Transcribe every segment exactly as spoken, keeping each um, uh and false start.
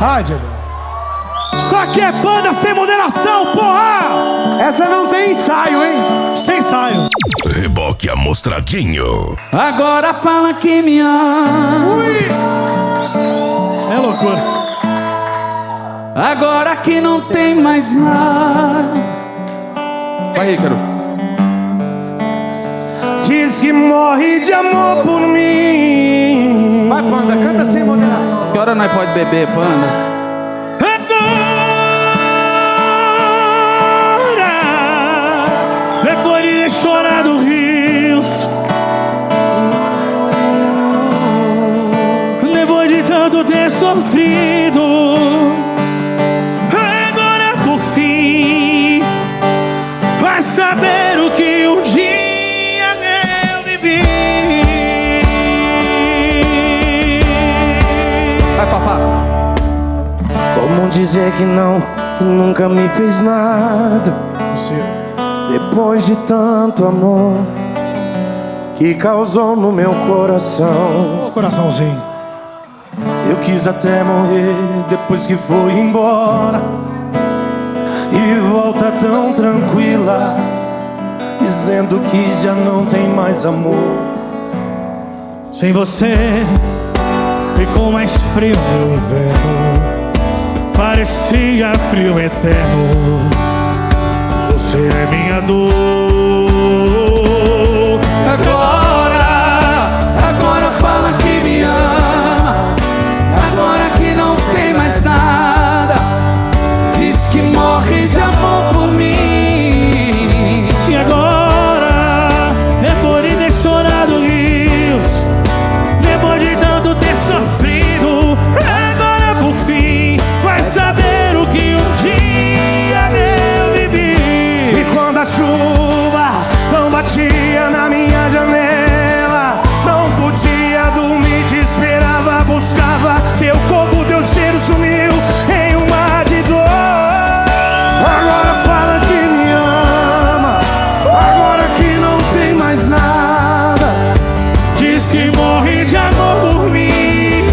Ai, Diego. Só que é banda sem moderação, porra! Essa não tem ensaio, hein? Sem ensaio. Reboque amostradinho. Agora fala que me ama. Ui! É loucura. Agora que não tem mais nada. Vai, Ícaro. Diz que morre de amor por mim. Vai, Panda, canta sem moderação. Que hora nós pode beber, Panda? Depois de ter chorado rios, depois de tanto ter sofrido, agora por fim vai saber o que um dia eu vivi. Vai, papá. Como dizer que não, que nunca me fez nada? Depois de tanto amor que causou no meu coração. Ô, coraçãozinho. Eu quis até morrer depois que foi embora, e volta tão tranquila, dizendo que já não tem mais amor. Sem você ficou mais frio meu inverno, parecia frio eterno. Você é minha dor. Agora, agora fala que me ama. Agora que não tem mais nada. Diz que morre de amor por mim. E agora, depois de ter chorado rios, depois de tanto ter sofrido, agora por fim vai saber o que um dia eu vivi. E quando a chuva não batia na minha janela, não podia dormir, te esperava, buscava teu corpo, teu cheiro sumiu em um mar de dor. Agora fala que me ama, agora que não tem mais nada. Diz que morre de amor por mim.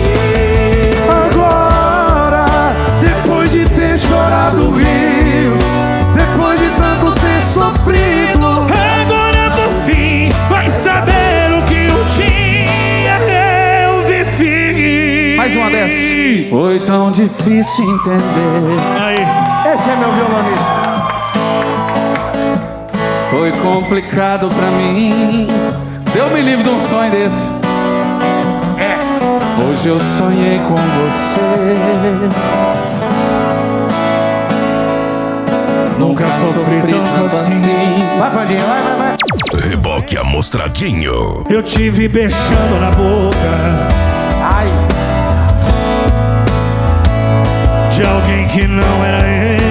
Agora, depois de ter chorado rios, depois de tanto ter sofrido, Agora por fim vai saber o que um dia eu vivi. Mais uma dessas. Foi tão difícil entender. Aí, esse é meu violonista. Foi complicado pra mim. Deus me livre de um sonho desse. Hoje eu sonhei com você. nunca sofri tanto assim. Vai, Pandinha, vai, vai, vai. Reboque amostradinho. Eu tive beijando na boca Ai, de alguém que não era eu.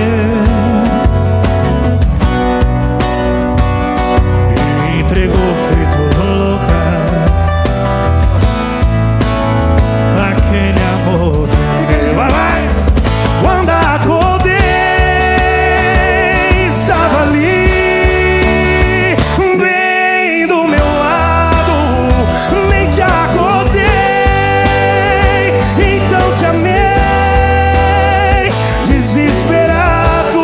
Me entregou feito louca, aquele amor. Vai, vai! quando acordei, estava ali, bem do meu lado. Nem te acordei, então te amei, desesperado,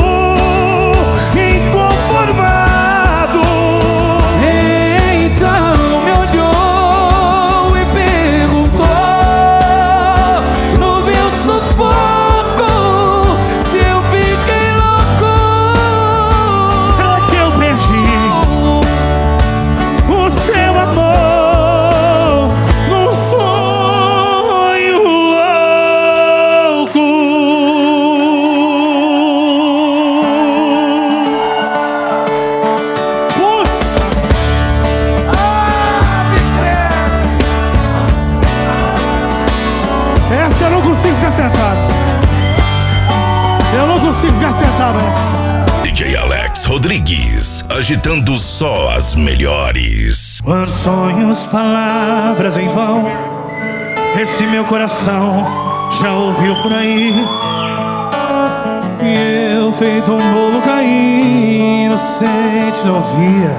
inconformado. Então me olhou e perguntou no meu sufoco se eu fiquei louco. É que eu perdi o seu amor num sonho louco. Putz! Essa eu não consigo ficar sentado. Eu não consigo ficar sentado nessa. D J Alex Rodrigues, agitando só as melhores. Quando sonhos, palavras em vão, esse meu coração já ouviu por aí. E eu feito um bolo cair, inocente não via.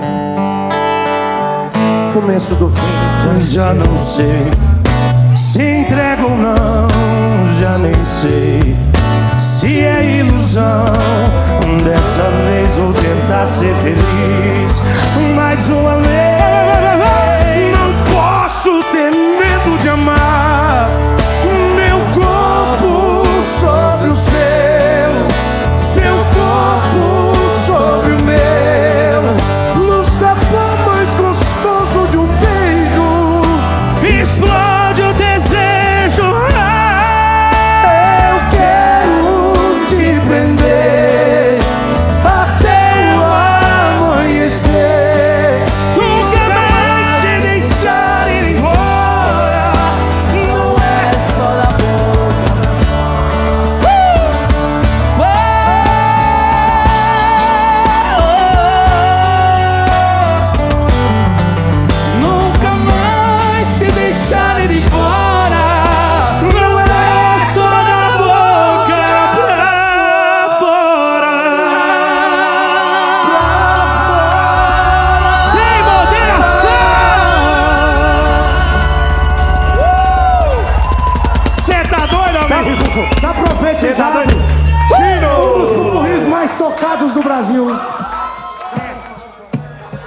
Começo do fim, já não sei se entrego ou não. já nem sei se é ilusão. Dessa vez vou tentar ser feliz mais uma vez. Não posso ter medo de amar. Meu corpo sobre o seu, seu corpo sobre o meu, no sabor mais gostoso de um beijo explode o desejo. Eu quero te prender até o amanhecer. Nunca mais te deixar ir embora. Não é só da boca. Nunca mais se deixar ir embora. Não é só da boca pra fora. Sem moderação. Cê tá doido, amigo? Tá profetizado. Cê tá doido? Um dos pupurris mais tocados do Brasil.